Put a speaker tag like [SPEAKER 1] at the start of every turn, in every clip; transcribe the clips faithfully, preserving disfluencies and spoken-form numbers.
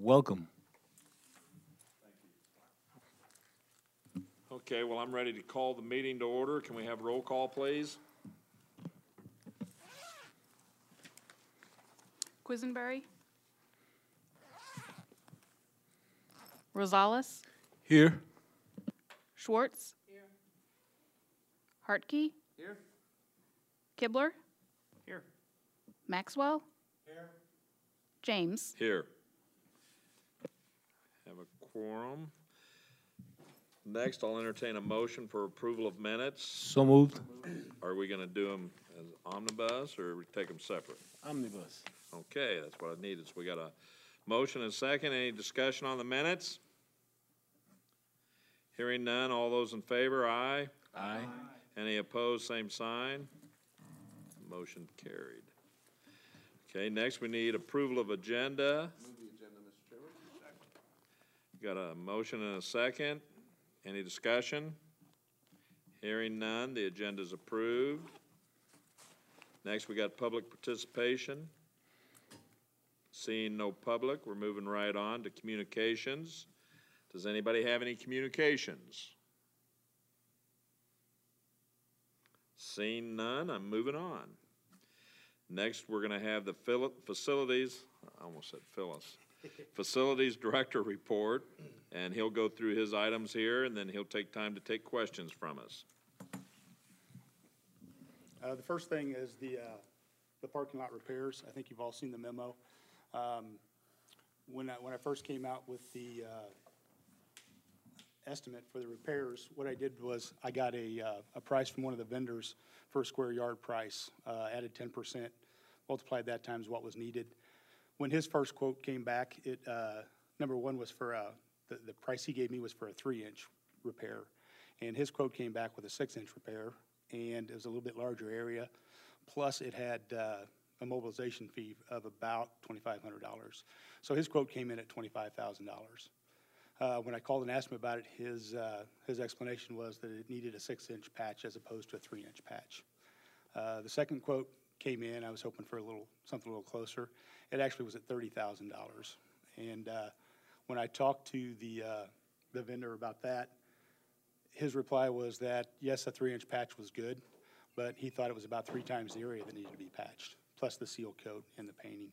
[SPEAKER 1] Welcome.
[SPEAKER 2] Okay, well, I'm ready to call the meeting to order. Can we have roll call, please?
[SPEAKER 3] Quisenberry. Rosales.
[SPEAKER 1] Here.
[SPEAKER 3] Schwartz. Here. Hartke.
[SPEAKER 2] Here.
[SPEAKER 3] Kibler.
[SPEAKER 2] Here.
[SPEAKER 3] Maxwell. Here. James.
[SPEAKER 2] Here. Have a quorum. Next, I'll entertain a motion for approval of minutes.
[SPEAKER 1] So moved.
[SPEAKER 2] Are we going to do them as omnibus, or we take them separate?
[SPEAKER 1] Omnibus.
[SPEAKER 2] Okay, that's what I needed. So we got a motion and a second. Any discussion on the minutes? Hearing none. All those in favor, aye.
[SPEAKER 1] Aye.
[SPEAKER 2] Any opposed, same sign. Motion carried. Okay, next we need approval of agenda.
[SPEAKER 4] Move the agenda, Mister Chairman.
[SPEAKER 2] Got a motion and a second. Any discussion? Hearing none, the agenda is approved. Next, we got public participation. Seeing no public, we're moving right on to communications. Does anybody have any communications? Seeing none, I'm moving on. Next, we're going to have the facilities, I almost said Phyllis, Facilities Director report, and he'll go through his items here, and then he'll take time to take questions from us.
[SPEAKER 5] Uh, the first thing is the, uh, the parking lot repairs. I think you've all seen the memo. Um, when I, when I first came out with the, uh, estimate for the repairs, what I did was I got a, uh, a price from one of the vendors for a square yard price, uh, added ten percent, multiplied that times what was needed. When his first quote came back, it, uh, number one was for, uh, the, the price he gave me was for a three inch repair. And his quote came back with a six inch repair, and it was a little bit larger area. Plus it had, uh, a mobilization fee of about twenty-five hundred dollars. So his quote came in at twenty-five thousand dollars. Uh, when I called and asked him about it, his, uh, his explanation was that it needed a six inch patch as opposed to a three inch patch. Uh, the second quote came in, I was hoping for a little, something a little closer. It actually was at thirty thousand dollars. And, uh, when I talked to the, uh, the vendor about that, his reply was that, yes, a three inch patch was good, but he thought it was about three times the area that needed to be patched, plus the seal coat and the painting.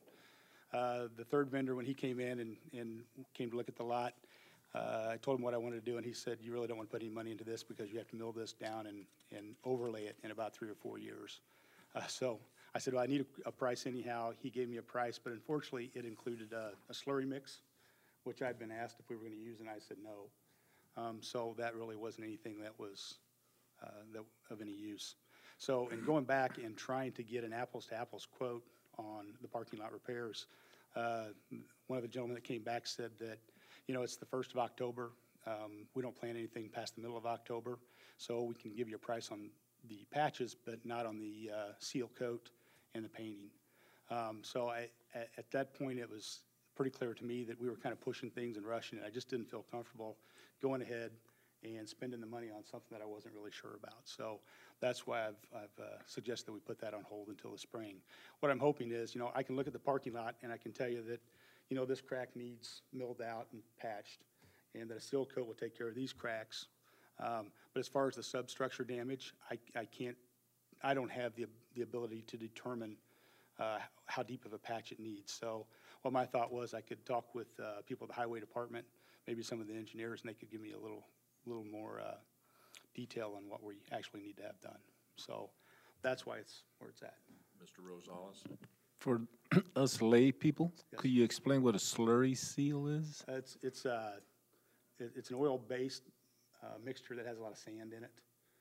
[SPEAKER 5] Uh, the third vendor, when he came in and, and came to look at the lot, uh, I told him what I wanted to do, and he said, you really don't want to put any money into this because you have to mill this down and, and overlay it in about three or four years. Uh, so I said, well, I need a, a price anyhow. He gave me a price, but unfortunately it included a, a slurry mix, which I'd been asked if we were going to use, and I said no. Um, so that really wasn't anything that was uh, that, of any use. So in going back and trying to get an apples-to-apples quote on the parking lot repairs, uh, one of the gentlemen that came back said that, you know, it's the first of October. Um, we don't plan anything past the middle of October, so we can give you a price on the patches, but not on the uh, seal coat and the painting. Um, so I, at, at that point, it was pretty clear to me that we were kind of pushing things and rushing it. I just didn't feel comfortable going ahead and spending the money on something that I wasn't really sure about. So that's why I've, I've uh, suggested that we put that on hold until the spring. What I'm hoping is, you know, I can look at the parking lot and I can tell you that, you know, this crack needs milled out and patched, and that a seal coat will take care of these cracks. Um, but as far as the substructure damage, I, I can't, I don't have the, the ability to determine uh, how deep of a patch it needs. So what my thought was, I could talk with uh, people at the highway department, maybe some of the engineers, and they could give me a little, little more uh, detail on what we actually need to have done. So that's why it's where it's at.
[SPEAKER 2] Mister Rosales?
[SPEAKER 1] For us lay people,
[SPEAKER 5] Yes.
[SPEAKER 1] could you explain what a slurry seal is?
[SPEAKER 5] Uh, It's, it's, uh, it- it's an oil-based uh, mixture that has a lot of sand in it.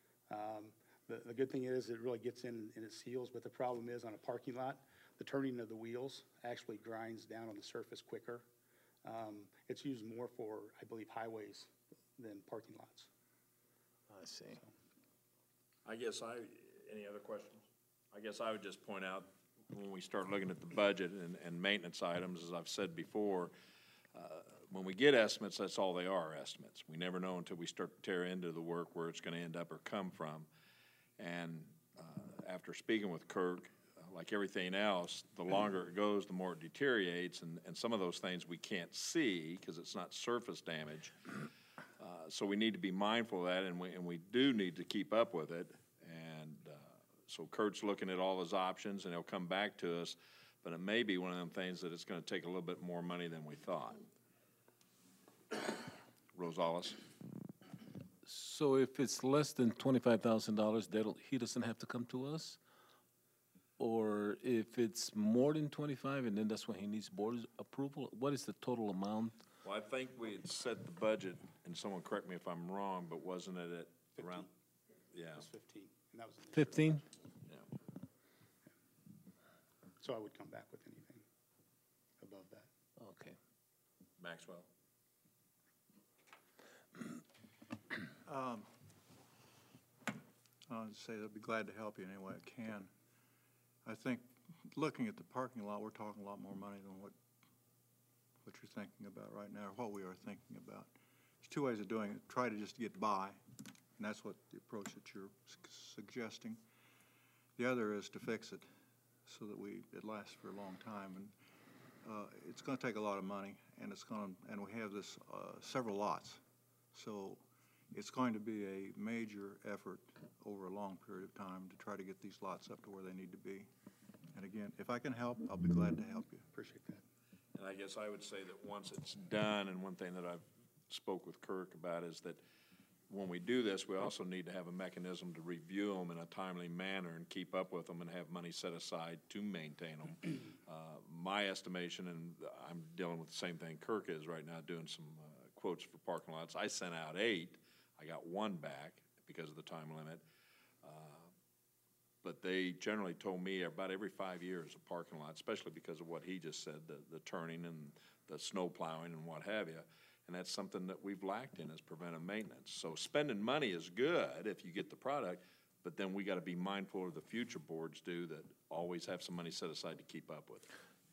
[SPEAKER 5] Um, The, the good thing is it really gets in and it seals, but the problem is on a parking lot, the turning of the wheels actually grinds down on the surface quicker. Um, It's used more for, I believe, highways than parking lots.
[SPEAKER 1] I see.
[SPEAKER 2] I guess I, any other questions? I guess I would just point out, when we start looking at the budget and, and maintenance items, as I've said before, uh, when we get estimates, that's all they are, estimates. We never know until we start to tear into the work where it's going to end up or come from. And uh, after speaking with Kirk, uh, like everything else, the longer it goes, the more it deteriorates, and, and some of those things we can't see because it's not surface damage. Uh, so we need to be mindful of that, and we, and we do need to keep up with it. And uh, so Kurt's looking at all his options, and he'll come back to us, but it may be one of them things that it's gonna take a little bit more money than we thought. Rosales?
[SPEAKER 1] So if it's less than twenty-five thousand dollars, they don't, he doesn't have to come to us? Or if it's more than twenty-five, and then that's when he needs board approval? What is the total amount?
[SPEAKER 2] Well, I think we had set the budget, and someone correct me if I'm wrong, but wasn't it at around? Yeah,
[SPEAKER 5] It was fifteen, and that was. in the-
[SPEAKER 1] Fifteen?
[SPEAKER 2] yeah.
[SPEAKER 5] So I would come back with anything above that.
[SPEAKER 1] Okay.
[SPEAKER 2] Maxwell?
[SPEAKER 4] Um, I'll just say I'd be glad to help you any way I can. I think, looking at the parking lot, we're talking a lot more money than what, what you're thinking about right now, or what we are thinking about. There's two ways of doing it. Try to just get by, and that's what the approach that you're s- suggesting. The other is to fix it so that we, it lasts for a long time. And uh, it's gonna take a lot of money, and it's gonna, and we have this, uh, several lots. So it's going to be a major effort over a long period of time to try to get these lots up to where they need to be. And again, if I can help, I'll be glad to help you.
[SPEAKER 5] Appreciate that.
[SPEAKER 2] And I guess I would say that once it's done, and one thing that I've spoke with Kirk about is that when we do this, we also need to have a mechanism to review them in a timely manner and keep up with them and have money set aside to maintain them. Uh, my estimation, and I'm dealing with the same thing Kirk is right now, doing some uh, quotes for parking lots. I sent out eight. I got one back because of the time limit. Uh, But they generally told me about every five years a parking lot, especially because of what he just said, the, the turning and the snow plowing and what have you. And that's something that we've lacked in is preventive maintenance. So spending money is good if you get the product, but then we gotta be mindful of the future boards do that always have some money set aside to keep up with.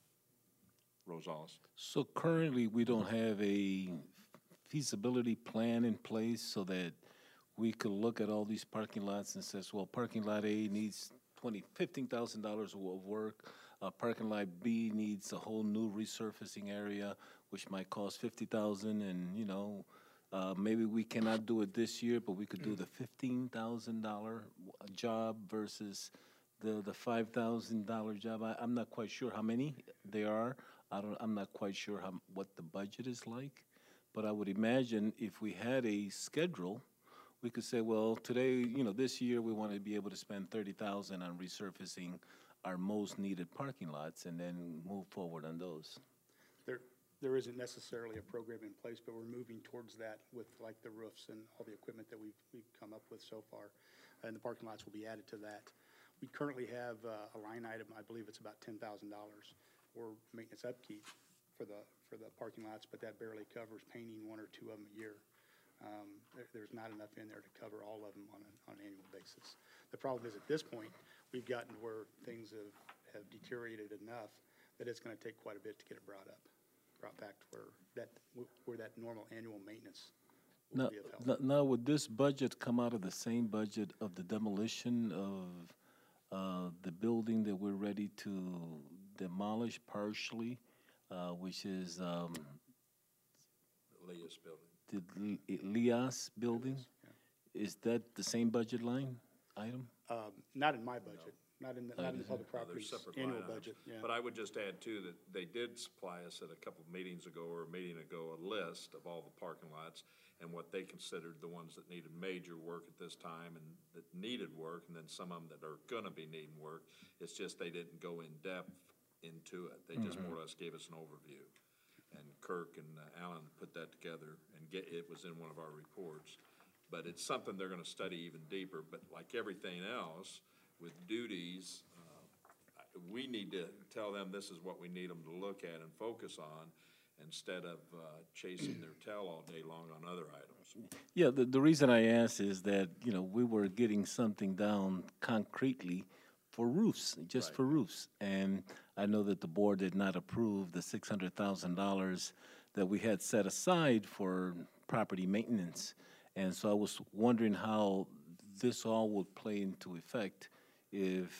[SPEAKER 2] Rosales?
[SPEAKER 1] So currently, we don't have a feasibility plan in place so that we could look at all these parking lots and says, well, parking lot A needs twenty, fifteen thousand dollars of work. Uh, parking lot B needs a whole new resurfacing area, which might cost fifty thousand, and, you know, uh, maybe we cannot do it this year, but we could do the fifteen thousand dollar job versus the, the five thousand dollar job. I, I'm not quite sure how many there are. I don't, I'm not quite sure how, what the budget is like, but I would imagine if we had a schedule, we could say, well, today, you know, this year, we want to be able to spend thirty thousand on resurfacing our most needed parking lots and then move forward on those.
[SPEAKER 5] There, there isn't necessarily a program in place, but we're moving towards that with like the roofs and all the equipment that we've, we've come up with so far. And the parking lots will be added to that. We currently have uh, a line item, I believe it's about ten thousand dollars for maintenance upkeep for the, for the parking lots, but that barely covers painting one or two of them a year. Um, there, there's not enough in there to cover all of them on an, on an annual basis. The problem is at this point, we've gotten where things have, have deteriorated enough that it's gonna take quite a bit to get it brought up, brought back to where that, where that normal annual maintenance
[SPEAKER 1] Now,
[SPEAKER 5] will be of help.
[SPEAKER 1] now- now, would this budget come out of the same budget of the demolition of uh, the building that we're ready to demolish partially, uh, which is um,
[SPEAKER 2] Leah's building.
[SPEAKER 1] the L- Lias building? Is that the same budget line item?
[SPEAKER 5] Um, not in my budget, not in the, not in the public
[SPEAKER 2] No, they're
[SPEAKER 5] properties
[SPEAKER 2] separate
[SPEAKER 5] annual
[SPEAKER 2] line items.
[SPEAKER 5] budget, yeah.
[SPEAKER 2] But I would just add too, that they did supply us at a couple of meetings ago or a meeting ago, a list of all the parking lots and what they considered the ones that needed major work at this time and that needed work, and then some of them that are gonna be needing work. It's just they didn't go in depth into it. They just more or less gave us an overview. And Kirk and uh, Alan put that together and get, it was in one of our reports. But it's something they're gonna study even deeper, but like everything else, with duties, uh, we need to tell them this is what we need them to look at and focus on instead of uh, chasing their tail all day long on other items.
[SPEAKER 1] Yeah, the, the reason I asked is that, you know, we were getting something down concretely for roofs, just
[SPEAKER 2] Right.
[SPEAKER 1] for roofs. And I know that the board did not approve the six hundred thousand dollars that we had set aside for property maintenance. And so I was wondering how this all would play into effect if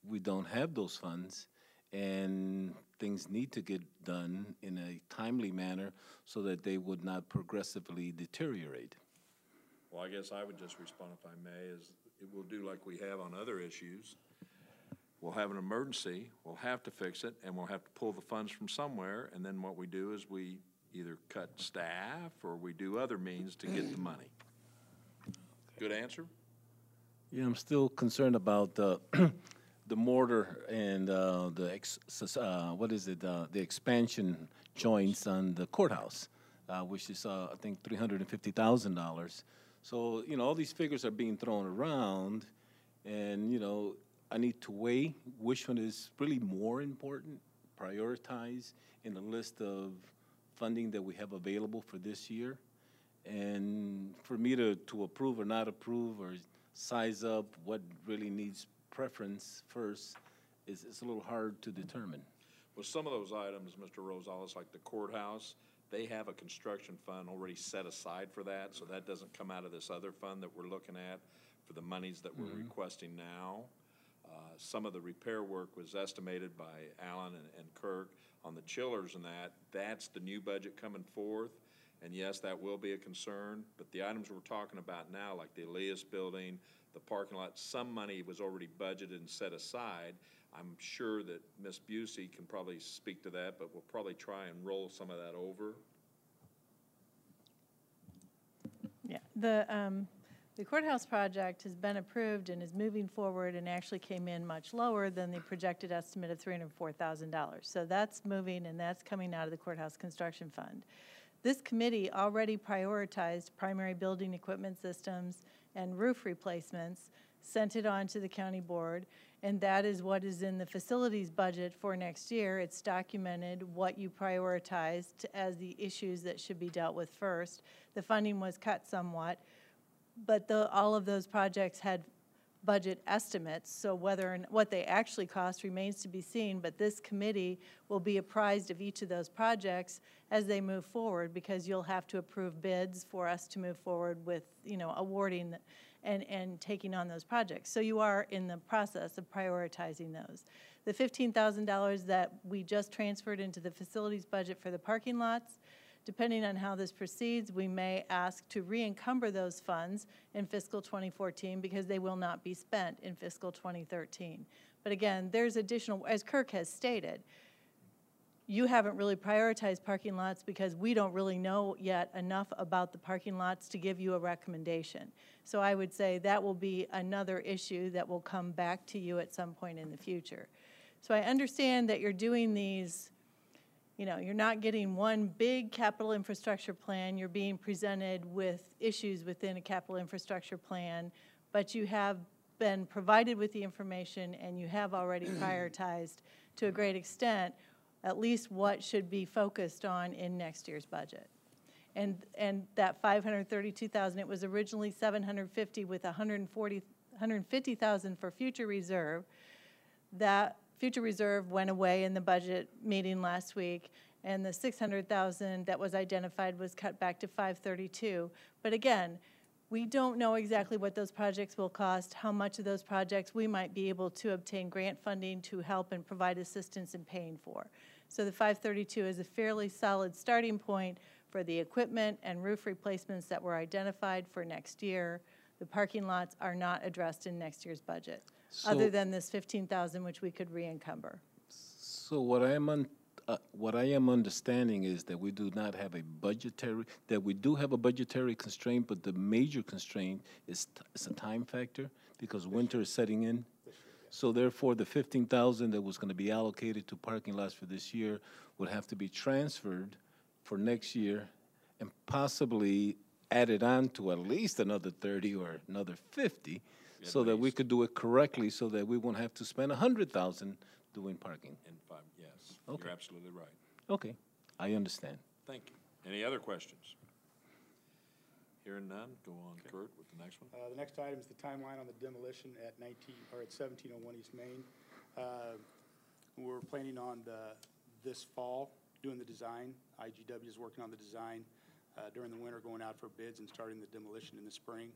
[SPEAKER 1] we don't have those funds, and things need to get done in a timely manner so that they would not progressively deteriorate.
[SPEAKER 2] Well, I guess I would just respond, if I may, is it will do like we have on other issues. We'll have an emergency, we'll have to fix it, and we'll have to pull the funds from somewhere, and then what we do is we either cut staff or we do other means to get the money. Good answer?
[SPEAKER 1] Yeah, I'm still concerned about the, the mortar and uh, the, ex, uh, what is it, uh, the expansion joints on the courthouse, uh, which is, uh, I think, three hundred fifty thousand dollars. So, you know, all these figures are being thrown around, and, you know, I need to weigh which one is really more important, prioritize in the list of funding that we have available for this year. And for me to, to approve or not approve or size up what really needs preference first is, is a little hard to determine.
[SPEAKER 2] Well, some of those items, Mister Rosales, like the courthouse, they have a construction fund already set aside for that, so that doesn't come out of this other fund that we're looking at for the monies that we're
[SPEAKER 1] Mm-hmm.
[SPEAKER 2] requesting now. Uh, some of the repair work was estimated by Alan and, and Kirk on the chillers and that. That's the new budget coming forth, and yes, that will be a concern, but the items we're talking about now, like the Elias building, the parking lot, some money was already budgeted and set aside. I'm sure that Miz Busey can probably speak to that, but we'll probably try and roll some of that over.
[SPEAKER 6] Yeah, the, um, the courthouse project has been approved and is moving forward and actually came in much lower than the projected estimate of three hundred four thousand dollars. So that's moving, and that's coming out of the courthouse construction fund. This committee already prioritized primary building equipment systems and roof replacements, sent it on to the county board, and that is what is in the facilities budget for next year. It's documented what you prioritized as the issues that should be dealt with first. The funding was cut somewhat, but the, all of those projects had budget estimates, so whether and what they actually cost remains to be seen, but this committee will be apprised of each of those projects as they move forward, because you'll have to approve bids for us to move forward with, you know, awarding and, and taking on those projects. So you are in the process of prioritizing those. The fifteen thousand dollars that we just transferred into the facilities budget for the parking lots, depending on how this proceeds, we may ask to re-encumber those funds in fiscal twenty fourteen because they will not be spent in fiscal twenty thirteen. But again, there's additional, as Kirk has stated, you haven't really prioritized parking lots because we don't really know yet enough about the parking lots to give you a recommendation. So I would say that will be another issue that will come back to you at some point in the future. So I understand that you're doing these, you know, you're not getting one big capital infrastructure plan. You're being presented with issues within a capital infrastructure plan, but you have been provided with the information and you have already prioritized to a great extent at least what should be focused on in next year's budget. And and that five hundred thirty-two thousand, it was originally seven hundred fifty with one hundred forty, one hundred fifty thousand for future reserve. That future reserve went away in the budget meeting last week, and the six hundred thousand that was identified was cut back to five thirty-two. But again, we don't know exactly what those projects will cost, how much of those projects we might be able to obtain grant funding to help and provide assistance in paying for. So the five thirty-two is a fairly solid starting point for the equipment and roof replacements that were identified for next year. The parking lots are not addressed in next year's budget,
[SPEAKER 1] So-
[SPEAKER 6] other than this fifteen thousand which we could re-encumber.
[SPEAKER 1] So what I am un, uh, what I am understanding is that we do not have a budgetary, that we do have a budgetary constraint, but the major constraint is t- is a time factor because winter is setting in. So therefore, the fifteen thousand that was going to be allocated to parking lots for this year would have to be transferred for next year and possibly added on to at least another thirty or another fifty,
[SPEAKER 2] At
[SPEAKER 1] so that we
[SPEAKER 2] least.
[SPEAKER 1] could do it correctly, so that we won't have to spend a hundred thousand doing parking.
[SPEAKER 2] And five, yes,
[SPEAKER 1] Okay.
[SPEAKER 2] you're absolutely right.
[SPEAKER 1] Okay, I understand.
[SPEAKER 2] Thank you. Any other questions? Hearing none, go on, Kurt, with the next one.
[SPEAKER 5] Uh, The next item is the timeline on the demolition at nineteen, or at seventeen oh one East Main. Uh, We're planning on the, this fall, doing the design. I G W is working on the design uh, during the winter, going out for bids and starting the demolition in the spring.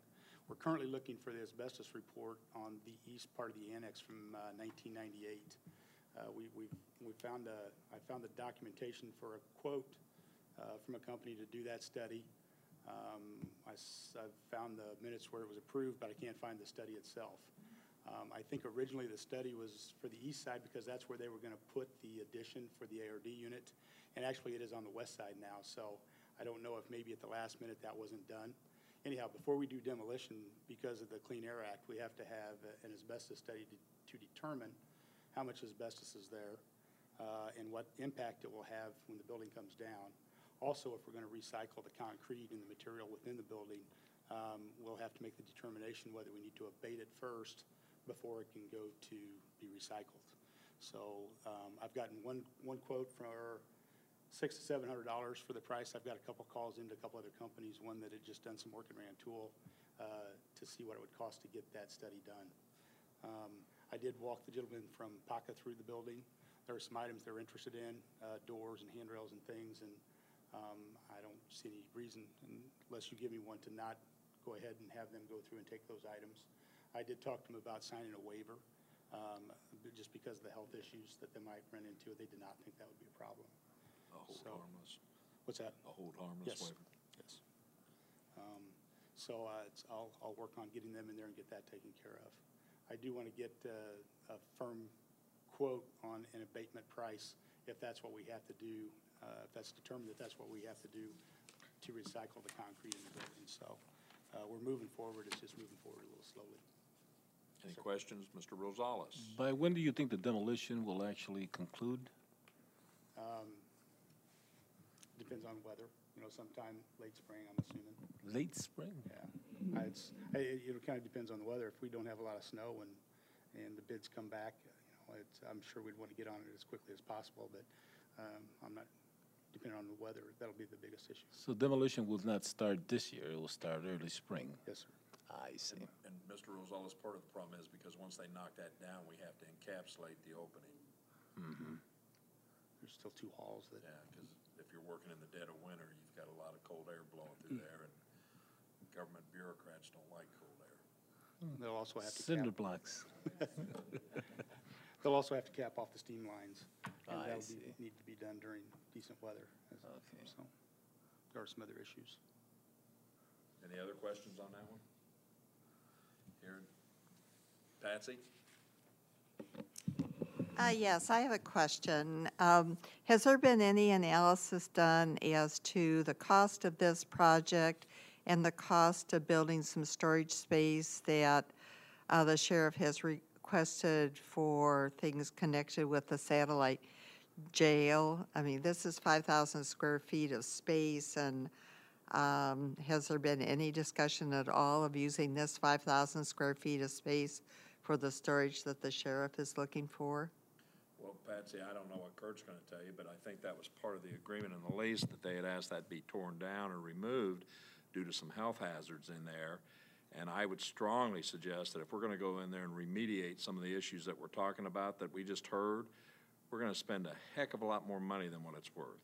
[SPEAKER 5] We're currently looking for the asbestos report on the east part of the annex from uh, nineteen ninety-eight. Uh, We, we, we found a, I found the documentation for a quote uh, from a company to do that study. Um, I, s- I've found the minutes where it was approved, but I can't find the study itself. Um, I think originally the study was for the east side because that's where they were gonna put the addition for the A R D unit. And actually it is on the west side now, so I don't know if maybe at the last minute that wasn't done. Anyhow, before we do demolition, because of the Clean Air Act, we have to have an asbestos study to, to determine how much asbestos is there, uh, and what impact it will have when the building comes down. Also, if we're gonna recycle the concrete and the material within the building, um, we'll have to make the determination whether we need to abate it first before it can go to be recycled. So, um, I've gotten one, one quote for six to seven hundred dollars for the price. I've got a couple calls into a couple other companies, one that had just done some work in Rantoul, uh, to see what it would cost to get that study done. Um, I did walk the gentleman from PACA through the building. There are some items they're interested in, uh, doors and handrails and things, and um, I don't see any reason, unless you give me one, to not go ahead and have them go through and take those items. I did talk to them about signing a waiver, um, but just because of the health issues that they might run into. They did not think that would be a problem.
[SPEAKER 2] A hold
[SPEAKER 5] So-
[SPEAKER 2] harmless,
[SPEAKER 5] What's that?
[SPEAKER 2] a hold harmless
[SPEAKER 5] Yes.
[SPEAKER 2] waiver.
[SPEAKER 5] Yes. Um, So uh, it's, I'll, I'll work on getting them in there and get that taken care of. I do want to get uh, a firm quote on an abatement price, if that's what we have to do, uh, if that's determined that that's what we have to do to recycle the concrete in the building. So uh, we're moving forward, it's just moving forward a little slowly.
[SPEAKER 2] Any questions, Mister Rosales?
[SPEAKER 1] By when do you think the demolition will actually conclude?
[SPEAKER 5] Um, Depends on weather, you know, sometime late spring, I'm assuming.
[SPEAKER 1] Late spring?
[SPEAKER 5] Yeah, I- it's, I- it kind of depends on the weather. If we don't have a lot of snow and, and the bids come back, you know, it's, I'm sure we'd want to get on it as quickly as possible, but um, I'm not, depending on the weather, that'll be the biggest issue.
[SPEAKER 1] So demolition will not start this year, it will start early spring.
[SPEAKER 5] Yes, sir.
[SPEAKER 1] I see.
[SPEAKER 2] And Mister Rosales, part of the problem is because once they knock that down, we have to encapsulate the opening.
[SPEAKER 5] There's still two halls that,
[SPEAKER 2] Yeah, because if you're working in the dead of winter, you've got a lot of cold air blowing through there, and government bureaucrats don't like cold air.
[SPEAKER 5] they'll also have to
[SPEAKER 1] Cinder
[SPEAKER 5] cap,
[SPEAKER 1] blocks.
[SPEAKER 5] they'll also have to cap off the steam lines. And
[SPEAKER 1] I
[SPEAKER 5] that'll
[SPEAKER 1] see.
[SPEAKER 5] be, need to be done during decent weather. as-
[SPEAKER 1] Okay.
[SPEAKER 5] So there are some other issues.
[SPEAKER 2] Any other questions on that one? Here, Patsy?
[SPEAKER 7] Uh, yes, I have a question. Um, has there been any analysis done as to the cost of this project and the cost of building some storage space that uh, the sheriff has requested for things connected with the satellite jail? I mean, this is five thousand square feet of space, and um, has there been any discussion at all of using this five thousand square feet of space for the storage that the sheriff is looking for?
[SPEAKER 2] Well, Patsy, I don't know what Kurt's gonna tell you, but I think that was part of the agreement in the lease, that they had asked that be torn down or removed due to some health hazards in there. And I would strongly suggest that if we're gonna go in there and remediate some of the issues that we're talking about that we just heard, we're gonna spend a heck of a lot more money than what it's worth.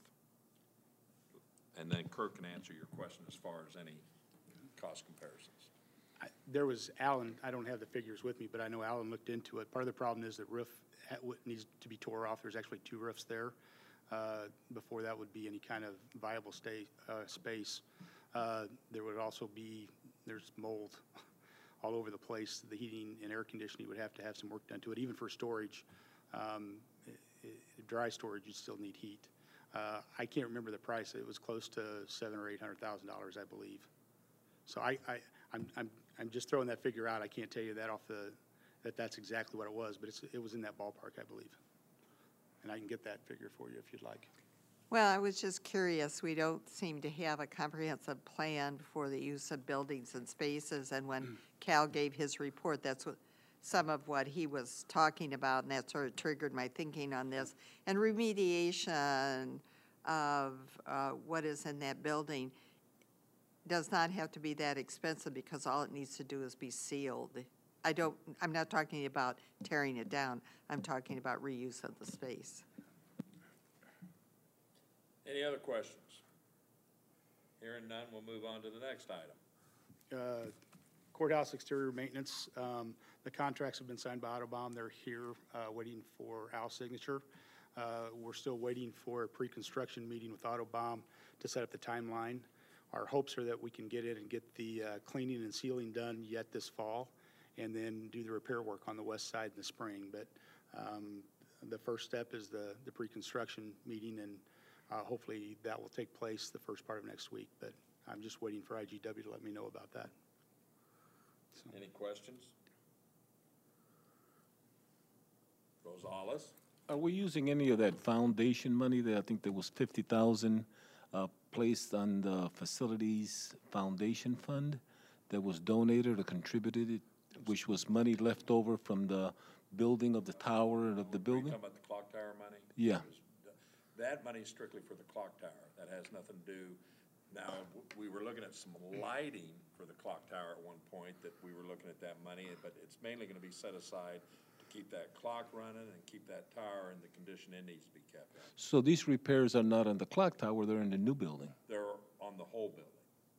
[SPEAKER 2] And then Kurt can answer your question as far as any cost comparisons.
[SPEAKER 5] I- There was Alan, I don't have the figures with me, but I know Alan looked into it. Part of the problem is the roof ha- w- needs to be tore off. There's actually two roofs there. Uh, Before that would be any kind of viable stay, uh, space. Uh, There would also be, there's mold all over the place. The heating and air conditioning would have to have some work done to it, even for storage. Um, i- i- Dry storage, you'd still need heat. Uh, I can't remember the price. It was close to seven or eight hundred thousand dollars, I believe. So I, I, I'm, I'm, I'm just throwing that figure out. I can't tell you that off the, that that's exactly what it was, but it's, it was in that ballpark, I believe. And I can get that figure for you if you'd like.
[SPEAKER 7] Well, I was just curious. We don't seem to have a comprehensive plan for the use of buildings and spaces. And when Cal gave his report, that's what, some of what he was talking about, and that sort of triggered my thinking on this. And remediation of uh, what is in that building does not have to be that expensive, because all it needs to do is be sealed. I don't, I'm not talking about tearing it down. I'm talking about reuse of the space.
[SPEAKER 2] Any other questions? Hearing none, we'll move on to the next item.
[SPEAKER 5] Uh, Courthouse exterior maintenance, um, the contracts have been signed by Autobahn. They're here, uh, waiting for Al's signature. Uh, we're still waiting for a pre-construction meeting with Autobahn to set up the timeline. Our hopes are that we can get in and get the, uh, cleaning and sealing done yet this fall, and then do the repair work on the west side in the spring. But, um, the first step is the, the pre-construction meeting, and, uh, hopefully that will take place the first part of next week. But I'm just waiting for I G W to let me know about that. So.
[SPEAKER 2] Any questions? Rosales?
[SPEAKER 1] Are we using any of that foundation money that I think there was fifty thousand uh, placed on the facilities foundation fund that was donated or contributed, which was money left over from the building of the tower of the
[SPEAKER 2] Are you
[SPEAKER 1] building?
[SPEAKER 2] talking about the clock tower money?
[SPEAKER 1] Yeah.
[SPEAKER 2] That money is strictly for the clock tower. That has nothing to do. Now, w- we were looking at some lighting for the clock tower at one point, that we were looking at that money, but it's mainly gonna be set aside to keep that clock running and keep that tower in the condition it needs to be kept in.
[SPEAKER 1] So these repairs are not on the clock tower, they're in the new building?
[SPEAKER 2] They're on the whole building,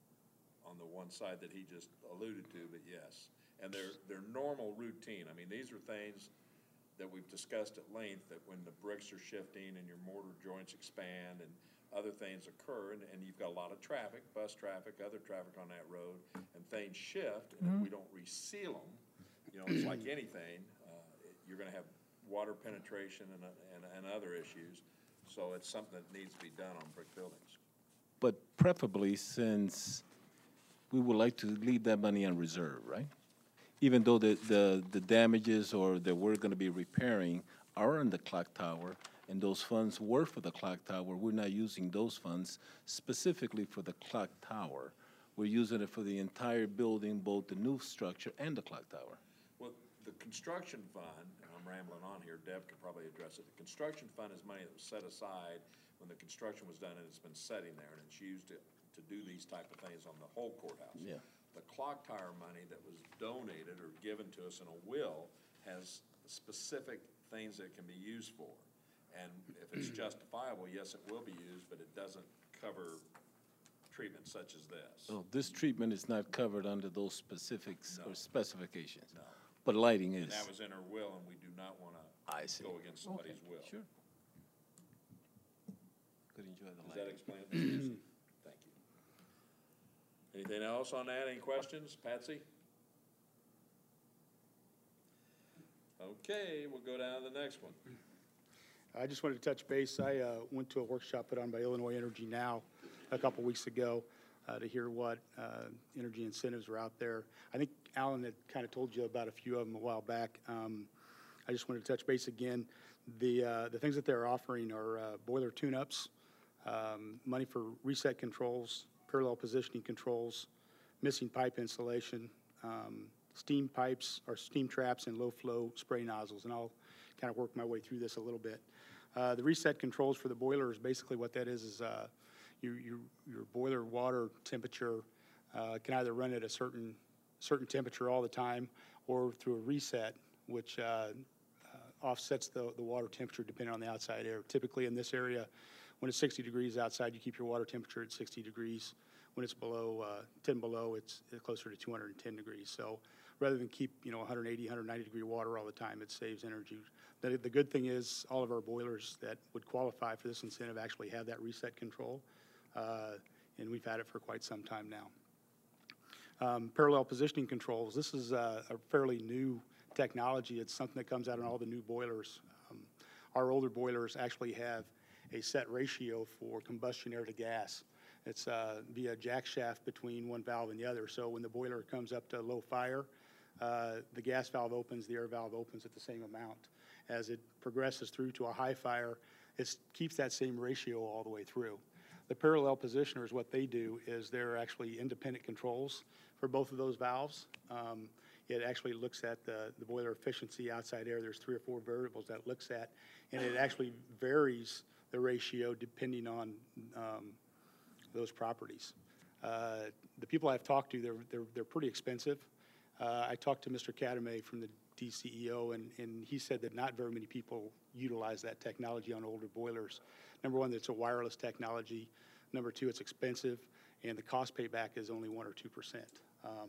[SPEAKER 2] on the one side that he just alluded to, but yes. And they're, they're normal routine. I mean, these are things that we've discussed at length, that when the bricks are shifting and your mortar joints expand and other things occur, and, and you've got a lot of traffic, bus traffic, other traffic on that road, and things shift, and if we don't reseal them, you know, it's like anything, uh, it- you're gonna have water penetration and, uh, and, and other issues. So it's something that needs to be done on brick buildings.
[SPEAKER 1] But preferably, since we would like to leave that money on reserve, right? Even though the, the, the damages or that we're gonna be repairing are on the clock tower, and those funds were for the clock tower, we're not using those funds specifically for the clock tower. We're using it for the entire building, both the new structure and the clock tower.
[SPEAKER 2] Well, the construction fund, and I'm rambling on here, Deb could probably address it. The construction fund is money that was set aside when the construction was done, and it's been sitting there, and it's used to, to do these type of things on the whole courthouse.
[SPEAKER 1] Yeah.
[SPEAKER 2] The clock tower money that was donated or given to us in a will has specific things that it can be used for. And if it's justifiable, yes, it will be used, but it doesn't cover treatment such as this.
[SPEAKER 1] So this treatment is not covered under those specifics
[SPEAKER 2] No.
[SPEAKER 1] or specifications?
[SPEAKER 2] No.
[SPEAKER 1] But lighting
[SPEAKER 2] And
[SPEAKER 1] is?
[SPEAKER 2] that was in her will, and we do not want
[SPEAKER 1] I
[SPEAKER 2] to
[SPEAKER 1] see.
[SPEAKER 2] go against somebody's
[SPEAKER 1] Okay,
[SPEAKER 2] will.
[SPEAKER 1] Sure. Could enjoy the
[SPEAKER 2] Does that
[SPEAKER 1] lighting.
[SPEAKER 2] explain it, Miz Gibson? Thank you. Anything else on that? Any questions? Patsy? Okay, we'll go down to the next one.
[SPEAKER 5] I just wanted to touch base. I uh, went to a workshop put on by Illinois Energy Now a couple weeks ago uh, to hear what uh, energy incentives were out there. I think Alan had kind of told you about a few of them a while back. Um, I just wanted to touch base again. The, uh, the things that they're offering are uh, boiler tune-ups, um, money for reset controls, parallel positioning controls, missing pipe installation, um, steam pipes or steam traps, and low-flow spray nozzles. And I'll kind of work my way through this a little bit. Uh, the reset controls for the boiler is basically what that is, is uh, your, your, your boiler water temperature uh, can either run at a certain, certain temperature all the time, or through a reset, which uh, uh, offsets the, the water temperature depending on the outside air. Typically in this area, when it's sixty degrees outside, you keep your water temperature at sixty degrees. When it's below, uh, ten below, it's closer to two hundred ten degrees. So rather than keep, you know, one eighty, one ninety degree water all the time, it saves energy. The, the good thing is all of our boilers that would qualify for this incentive actually have that reset control, uh, and we've had it for quite some time now. Um, parallel positioning controls, this is uh, a fairly new technology. It's something that comes out in all the new boilers. Um, our older boilers actually have a set ratio for combustion air to gas. It's uh, via jack shaft between one valve and the other. So when the boiler comes up to low fire, uh, the gas valve opens, the air valve opens at the same amount. As it progresses through to a high fire, it keeps that same ratio all the way through. The parallel positioners, what they do is they're actually independent controls for both of those valves. Um, it actually looks at the, the boiler efficiency outside air. There's three or four variables that it looks at, and it actually varies the ratio depending on um, those properties. Uh, the people I've talked to, they're, they're, they're pretty expensive. Uh, I talked to Mister Kadame from the D C E O, and, and he said that not very many people utilize that technology on older boilers. Number one, it's a wireless technology. Number two, it's expensive, and the cost payback is only one or two percent. Um,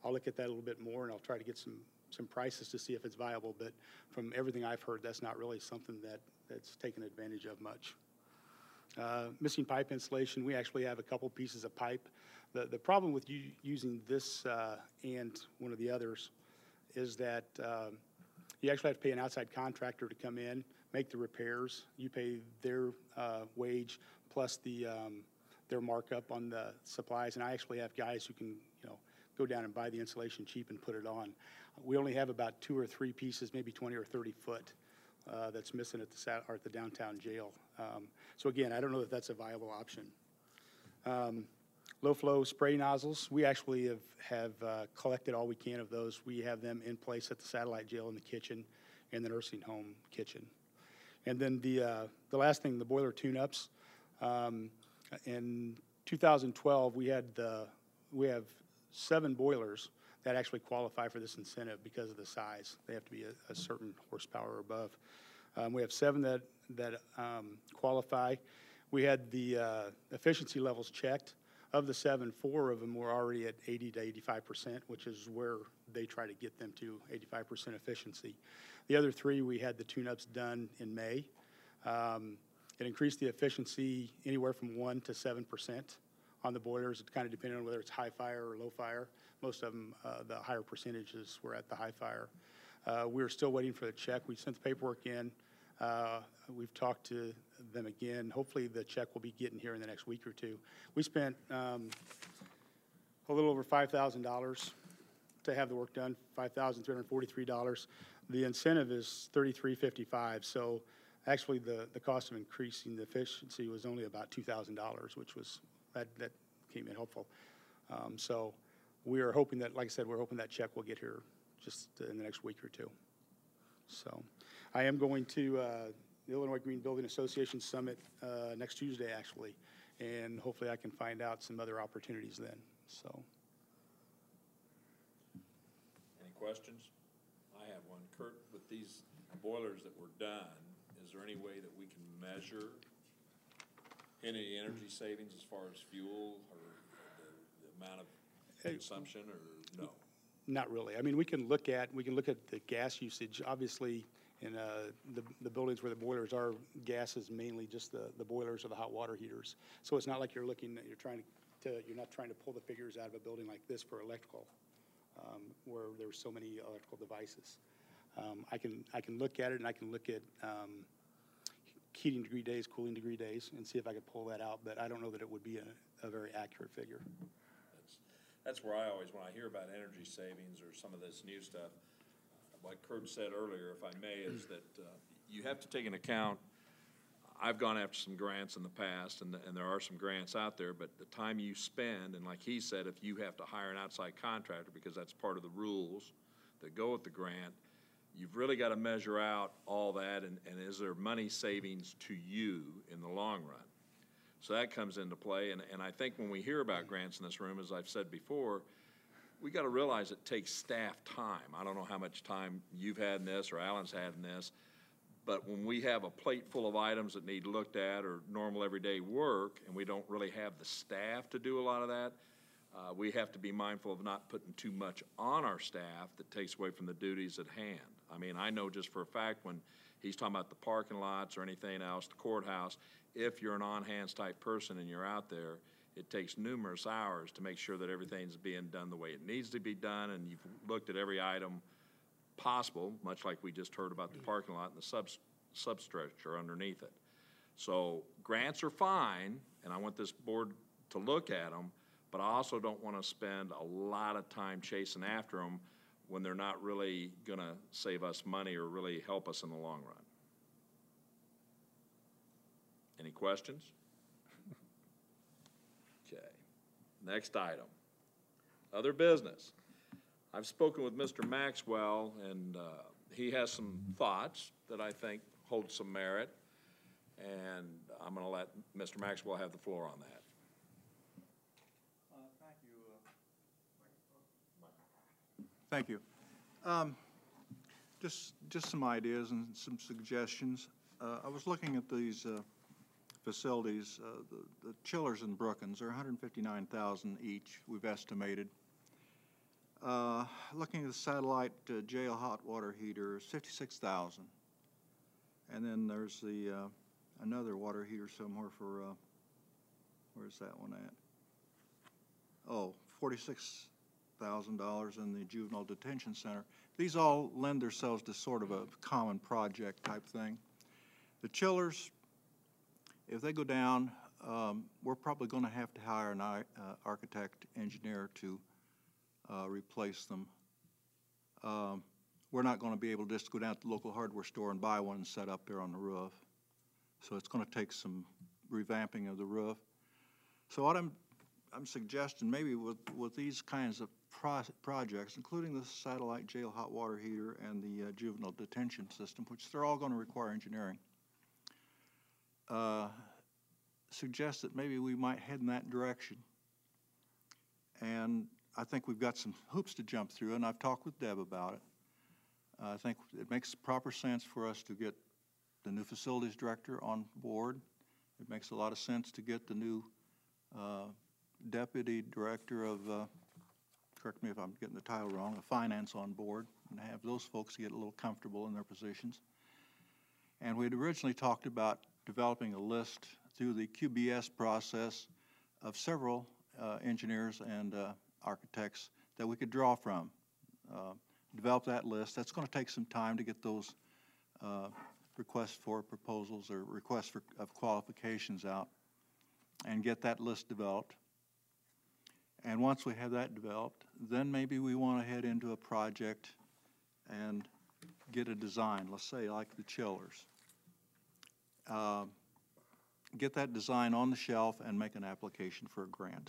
[SPEAKER 5] I'll look at that a little bit more, and I'll try to get some, some prices to see if it's viable. But from everything I've heard, that's not really something that, that's taken advantage of much. Uh, Missing pipe installation, we actually have a couple pieces of pipe. The, the problem with you using this uh, and one of the others is that um, you actually have to pay an outside contractor to come in, make the repairs. You pay their uh, wage plus the um, their markup on the supplies. And I actually have guys who can, you know, go down and buy the insulation cheap and put it on. We only have about two or three pieces, maybe twenty or thirty foot, uh, that's missing at the sat- or at the downtown jail. Um, so again, I don't know if that's a viable option. Um, Low flow spray nozzles, we actually have, have uh, collected all we can of those. We have them in place at the satellite jail in the kitchen and the nursing home kitchen. And then the, uh, the last thing, the boiler tune-ups. Um, in two thousand twelve, we had the, we have seven boilers that actually qualify for this incentive because of the size. They have to be a, a certain horsepower or above. Um, we have seven that, that um, qualify. We had the uh, efficiency levels checked. Of the seven, four of them were already at eighty to eighty-five percent, which is where they try to get them to, eighty-five percent efficiency. The other three, we had the tune-ups done in May. Um, it increased the efficiency anywhere from one to seven percent on the boilers. It kind of depended on whether it's high fire or low fire. Most of them, uh, the higher percentages were at the high fire. Uh, we're still waiting for the check. We sent the paperwork in. Uh, we've talked to them again. Hopefully the check will be getting here in the next week or two. We spent um, a little over five thousand dollars to have the work done, five thousand three hundred forty-three dollars. The incentive is thirty-three fifty-five, so actually the, the cost of increasing the efficiency was only about two thousand dollars, which was, that, that came in helpful. Um, so we are hoping that, like I said, we're hoping that check will get here just in the next week or two. So I am going to uh, the Illinois Green Building Association Summit uh, next Tuesday, actually, and hopefully I can find out some other opportunities then. So,
[SPEAKER 2] Any questions? I have one. Kurt, with these boilers that were done, is there any way that we can measure any energy savings as far as fuel or the, the amount of consumption, or no?
[SPEAKER 5] not really. I mean, we can look at we can look at the gas usage. Obviously, in uh, the the buildings where the boilers are, gas is mainly just the the boilers or the hot water heaters. So it's not like you're looking you're trying to, to you're not trying to pull the figures out of a building like this for electrical, um, where there's so many electrical devices. Um, I can I can look at it, and I can look at um, heating degree days, cooling degree days, and see if I could pull that out. But I don't know that it would be a, a very accurate figure.
[SPEAKER 2] That's, that's where I always, when I hear about energy savings or some of this new stuff, like Kurt said earlier, if I may, is that uh, you have to take into account, I've gone after some grants in the past, and, the, and there are some grants out there, but the time you spend, and like he said, if you have to hire an outside contractor, because that's part of the rules that go with the grant, you've really got to measure out all that, and, and is there money savings to you in the long run? So that comes into play, and, and I think when we hear about grants in this room, as I've said before, we got to realize it takes staff time. I don't know how much time you've had in this or Alan's had in this, but when we have a plate full of items that need looked at or normal everyday work, and we don't really have the staff to do a lot of that, Uh, we have to be mindful of not putting too much on our staff that takes away from the duties at hand. I mean, I know just for a fact when he's talking about the parking lots or anything else, the courthouse, if you're an on-hands type person and you're out there, it takes numerous hours to make sure that everything's being done the way it needs to be done, and you've looked at every item possible, much like we just heard about the parking lot and the sub substructure underneath it. So grants are fine, and I want this board to look at them, but I also don't want to spend a lot of time chasing after them when they're not really going to save us money or really help us in the long run. Any questions? Okay. Next item. Other business. I've spoken with Mister Maxwell, and uh, he has some thoughts that I think hold some merit, and I'm going to let Mister Maxwell have the floor on that.
[SPEAKER 4] Thank you. Um, just, just some ideas and some suggestions. Uh, I was looking at these uh, facilities. Uh, the, the chillers and Brookins are one hundred fifty-nine thousand dollars each, we've estimated. Uh, Looking at the satellite uh, jail hot water heater, fifty-six thousand. And then there's the, uh, another water heater somewhere for, uh, where's that one at? Oh, forty-six thousand dollars in the juvenile detention center. These all lend themselves to sort of a common project type thing. The chillers, if they go down, um, we're probably going to have to hire an uh, architect engineer to uh, replace them. Um, we're not going to be able to just go down to the local hardware store and buy one and set up there on the roof. So it's going to take some revamping of the roof. So what I'm I'm suggesting maybe with with these kinds of pro projects, including the satellite jail hot water heater and the uh, juvenile detention system, which they're all going to require engineering, uh, suggest that maybe we might head in that direction. And I think we've got some hoops to jump through, and I've talked with Deb about it. Uh, I think it makes proper sense for us to get the new facilities director on board. It makes a lot of sense to get the new uh, deputy director of, uh, correct me if I'm getting the title wrong, of finance on board, and have those folks get a little comfortable in their positions. And we'd originally talked about developing a list through the Q B S process of several uh, engineers and uh, architects that we could draw from. Uh, develop that list. That's going to take some time to get those uh, requests for proposals or requests for, of qualifications out and get that list developed. And once we have that developed, then maybe we want to head into a project and get a design, let's say like the chillers. Uh, get that design on the shelf and make an application for a grant.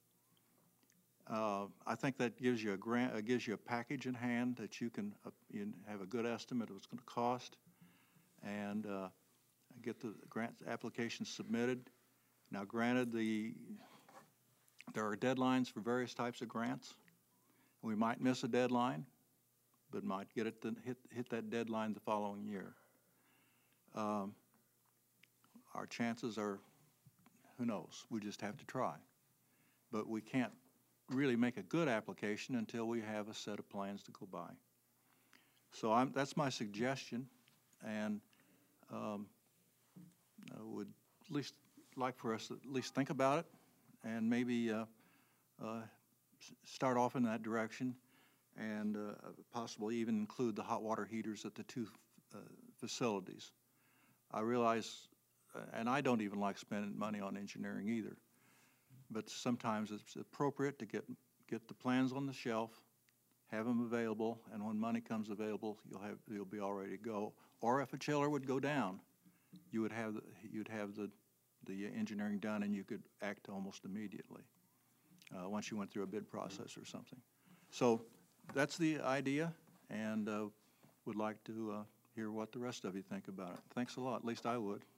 [SPEAKER 4] Uh, I think that gives you a grant, uh, gives you a package in hand that you can uh, you have a good estimate of what's going to cost, and uh, get the grant application submitted. Now, granted, the there are deadlines for various types of grants. We might miss a deadline, but might get it to hit hit that deadline the following year. Um, our chances are, who knows? We just have to try, but we can't really make a good application until we have a set of plans to go by. So I'm, that's my suggestion, and um, I would at least like for us to at least think about it and maybe uh, uh, start off in that direction, and uh, possibly even include the hot water heaters at the two uh, facilities. I realize, uh, and I don't even like spending money on engineering either, but sometimes it's appropriate to get get the plans on the shelf, have them available, and when money comes available, you'll have you'll be all ready to go. Or if a chiller would go down, you would have the, you'd have the the engineering done, and you could act almost immediately uh, once you went through a bid process or something. So that's the idea, and uh, would like to uh, hear what the rest of you think about it. Thanks a lot. At least I would.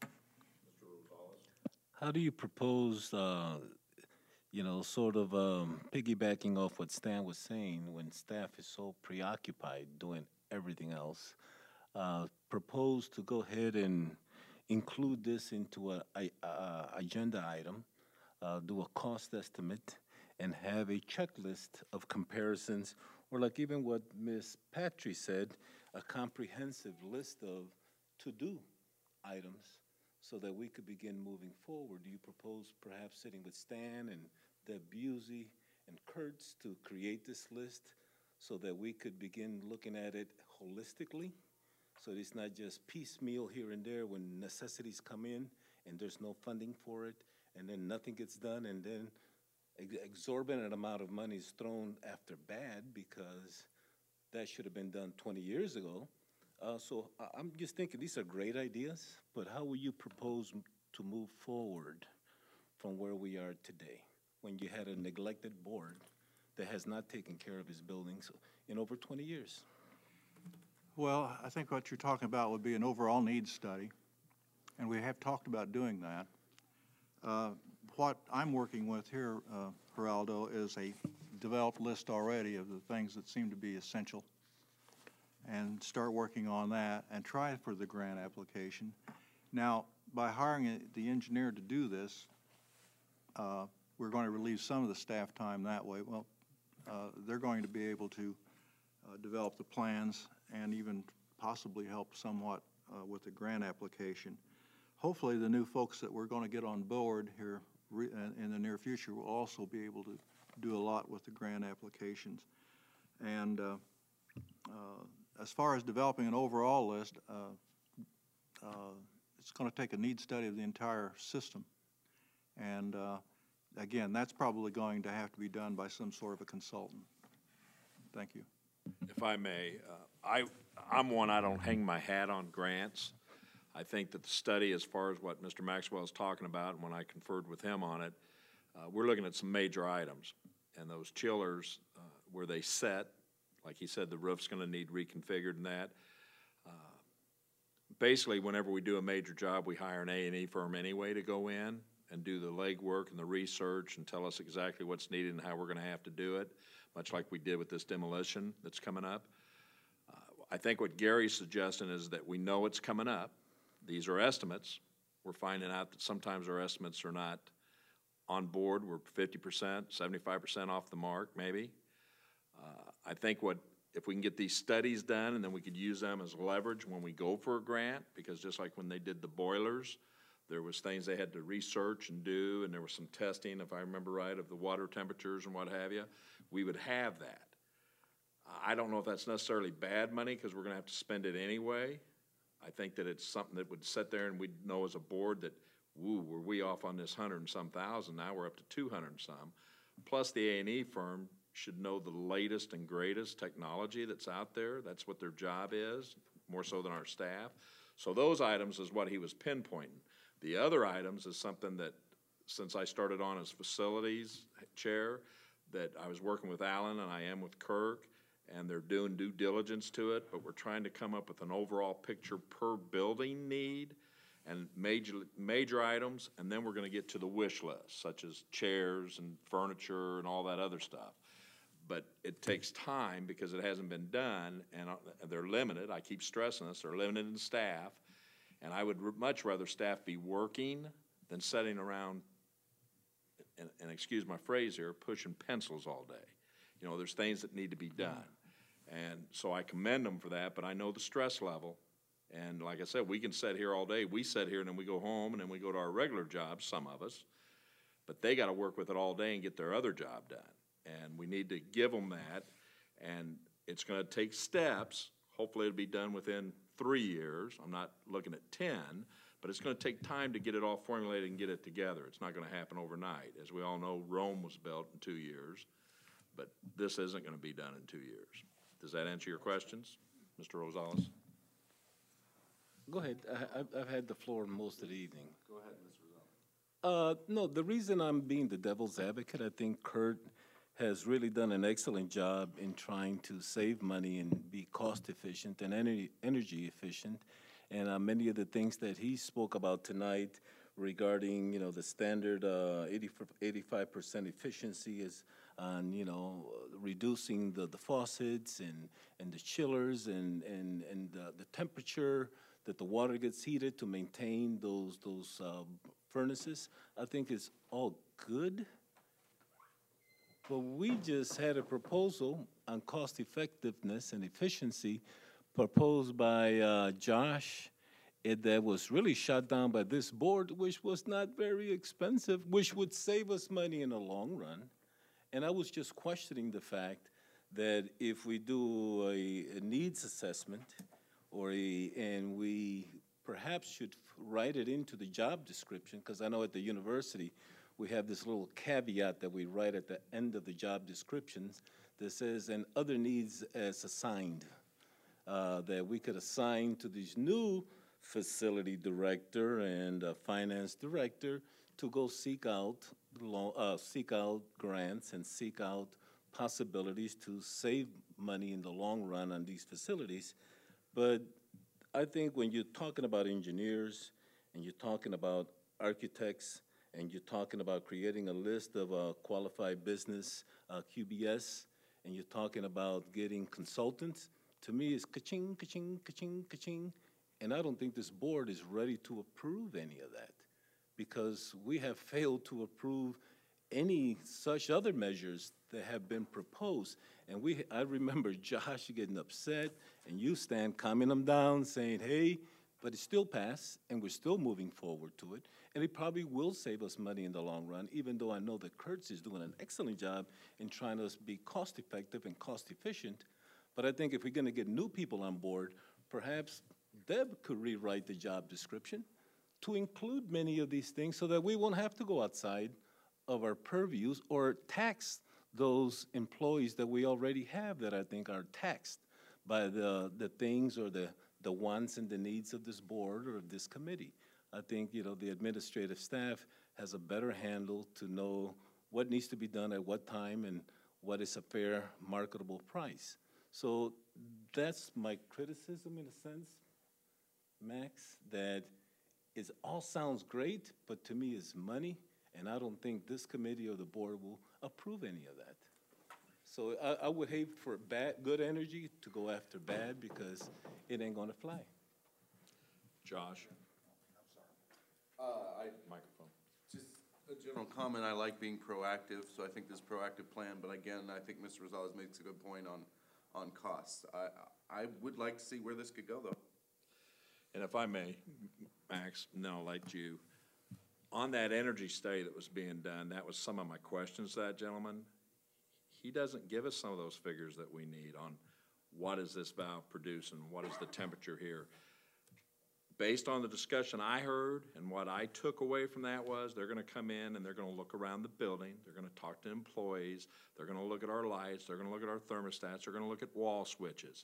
[SPEAKER 1] How do you propose, uh, you know, sort of um, piggybacking off what Stan was saying, when staff is so preoccupied doing everything else, uh, propose to go ahead and include this into a, a, a agenda item, uh, do a cost estimate, and have a checklist of comparisons, or like even what Miz Patry said, a comprehensive list of to-do items, so that we could begin moving forward. Do you propose perhaps sitting with Stan and Deb Busey and Kurtz to create this list so that we could begin looking at it holistically? So it's not just piecemeal here and there when necessities come in and there's no funding for it, and then nothing gets done, and then ex exorbitant amount of money is thrown after bad because that should have been done twenty years ago. Uh, so I'm just thinking these are great ideas, but how will you propose to move forward from where we are today, when you had a neglected board that has not taken care of its buildings in over twenty years?
[SPEAKER 4] Well, I think what you're talking about would be an overall needs study, and we have talked about doing that. Uh, what I'm working with here, uh, Geraldo, is a developed list already of the things that seem to be essential, and start working on that and try for the grant application. Now, by hiring a, the engineer to do this, uh, we're going to relieve some of the staff time that way. Well, uh, they're going to be able to uh, develop the plans and even possibly help somewhat uh, with the grant application. Hopefully, the new folks that we're going to get on board here re- in in the near future will also be able to do a lot with the grant applications. And uh, uh, as far as developing an overall list, uh, uh, it's going to take a need study of the entire system. And uh, again, that's probably going to have to be done by some sort of a consultant. Thank you.
[SPEAKER 2] If I may, uh, I, I'm one, I don't hang my hat on grants. I think that the study, as far as what Mister Maxwell is talking about, and when I conferred with him on it, uh, we're looking at some major items. And those chillers, uh, where they set, like he said, the roof's gonna need reconfigured and that. Uh, Basically, whenever we do a major job, we hire an A and E firm anyway to go in and do the legwork and the research and tell us exactly what's needed and how we're gonna have to do it, much like we did with this demolition that's coming up. Uh, I think what Gary's suggesting is that we know it's coming up. These are estimates. We're finding out that sometimes our estimates are not on board. We're fifty percent, seventy-five percent off the mark, maybe. Uh, I think what, if we can get these studies done and then we could use them as leverage when we go for a grant, because just like when they did the boilers, there was things they had to research and do, and there was some testing, if I remember right, of the water temperatures and what have you. We would have that. I don't know if that's necessarily bad money, because we're gonna have to spend it anyway. I think that it's something that would sit there and we'd know as a board that, woo, were we off on this hundred and some thousand, now we're up to two hundred and some. Plus the A and E firm should know the latest and greatest technology that's out there. That's what their job is, more so than our staff. So those items is what he was pinpointing. The other items is something that, since I started on as facilities chair, that I was working with Alan and I am with Kirk, and they're doing due diligence to it, but we're trying to come up with an overall picture per building need and major, major items, and then we're gonna get to the wish list, such as chairs and furniture and all that other stuff. But it takes time because it hasn't been done, and they're limited. I keep stressing this, they're limited in staff, and I would much rather staff be working than sitting around, and, and excuse my phrase here, pushing pencils all day. You know, there's things that need to be done. And so I commend them for that, but I know the stress level. And like I said, we can sit here all day. We sit here and then we go home and then we go to our regular jobs, some of us. But they got to work with it all day and get their other job done. And we need to give them that. And it's going to take steps. Hopefully it'll be done within three years. I'm not looking at ten, but it's going to take time to get it all formulated and get it together. It's not going to happen overnight. As we all know, Rome was built in two years, but this isn't going to be done in two years. Does that answer your questions, Mister Rosales?
[SPEAKER 1] Go ahead. I, I've, I've had the floor most of the evening.
[SPEAKER 2] Go ahead, Mister Rosales.
[SPEAKER 1] Uh, no, the reason I'm being the devil's advocate, I think Kurt has really done an excellent job in trying to save money and be cost efficient and energy, energy efficient. And uh, many of the things that he spoke about tonight regarding, you know, the standard uh, eighty, eighty-five percent efficiency is on, you know, reducing the, the faucets and, and the chillers and, and, and uh, the temperature that the water gets heated to maintain those, those uh, furnaces. I think it's all good. But we just had a proposal on cost effectiveness and efficiency proposed by uh, Josh, it, that was really shot down by this board, which was not very expensive, which would save us money in the long run. And I was just questioning the fact that if we do a, a needs assessment, or a, and we perhaps should write it into the job description, because I know at the university we have this little caveat that we write at the end of the job descriptions that says, and other needs as assigned, uh, that we could assign to these new facility director and uh, finance director to go seek out, lo- uh, seek out grants and seek out possibilities to save money in the long run on these facilities. But I think when you're talking about engineers and you're talking about architects and you're talking about creating a list of uh, qualified business uh, Q B S, and you're talking about getting consultants, to me it's ka-ching, ka-ching, ka-ching, ka-ching. And I don't think this board is ready to approve any of that, because we have failed to approve any such other measures that have been proposed. And we, I remember Josh getting upset, and you, Stan, calming them down, saying, hey, but it still passed, and we're still moving forward to it. And it probably will save us money in the long run, even though I know that Kurtz is doing an excellent job in trying to be cost-effective and cost-efficient. But I think if we're gonna get new people on board, perhaps Deb could rewrite the job description to include many of these things so that we won't have to go outside of our purviews or tax those employees that we already have that I think are taxed by the, the things or the, the wants and the needs of this board or of this committee. I think, you know, the administrative staff has a better handle to know what needs to be done at what time and what is a fair marketable price. So that's my criticism in a sense, Max, that it all sounds great, but to me it's money, and I don't think this committee or the board will approve any of that. So I, I would hate for bad, good energy to go after bad because it ain't gonna fly.
[SPEAKER 2] Josh?
[SPEAKER 8] Uh, I,
[SPEAKER 2] Microphone.
[SPEAKER 8] just a general comment, I like being proactive, so I think this proactive plan, but again, I think Mister Rosales makes a good point on, on costs. I, I would like to see where this could go, though.
[SPEAKER 2] And if I may, Max, and then I'll let you, on that energy study that was being done, that was some of my questions to that gentleman. He doesn't give us some of those figures that we need on what is this valve producing, what is the temperature here. Based on the discussion I heard and what I took away from that was they're gonna come in and they're gonna look around the building, they're gonna talk to employees, they're gonna look at our lights, they're gonna look at our thermostats, they're gonna look at wall switches.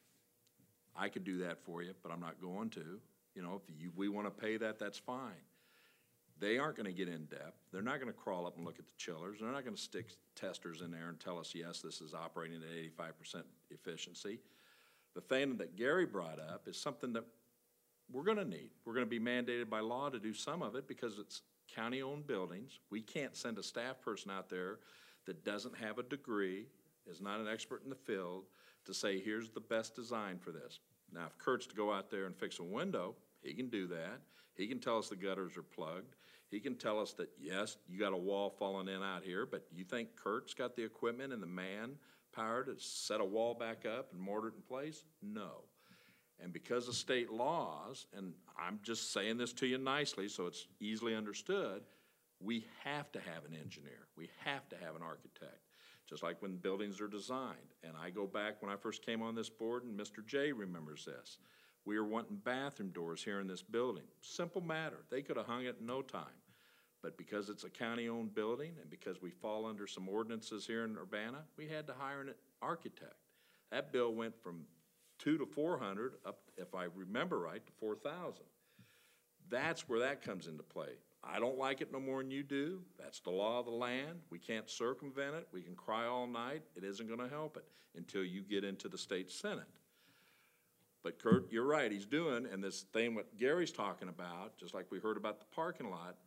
[SPEAKER 2] I could do that for you, but I'm not going to. You know, if you, we wanna pay that, that's fine. They aren't gonna get in depth. They're not gonna crawl up and look at the chillers. They're not gonna stick testers in there and tell us, yes, this is operating at eighty-five percent efficiency. The thing that Gary brought up is something that we're gonna need. We're gonna be mandated by law to do some of it because it's county-owned buildings. We can't send a staff person out there that doesn't have a degree, is not an expert in the field, to say, here's the best design for this. Now, if Kurt's to go out there and fix a window, he can do that. He can tell us the gutters are plugged. He can tell us that, yes, you got a wall falling in out here, but you think Kurt's got the equipment and the manpower to set a wall back up and mortar it in place? No. And because of state laws, and I'm just saying this to you nicely so it's easily understood, we have to have an engineer. We have to have an architect, just like when buildings are designed. And I go back when I first came on this board, and Mister J remembers this. We were wanting bathroom doors here in this building. Simple matter. They could have hung it in no time. But because it's a county-owned building and because we fall under some ordinances here in Urbana, we had to hire an architect. That bill went from two to four hundred up, if I remember right, to four thousand. That's where that comes into play. I don't like it no more than you do. That's the law of the land. We can't circumvent it. We can cry all night. It isn't gonna help it until you get into the state senate. But Kurt, you're right, he's doing, and this thing what Gary's talking about, just like we heard about the parking lot,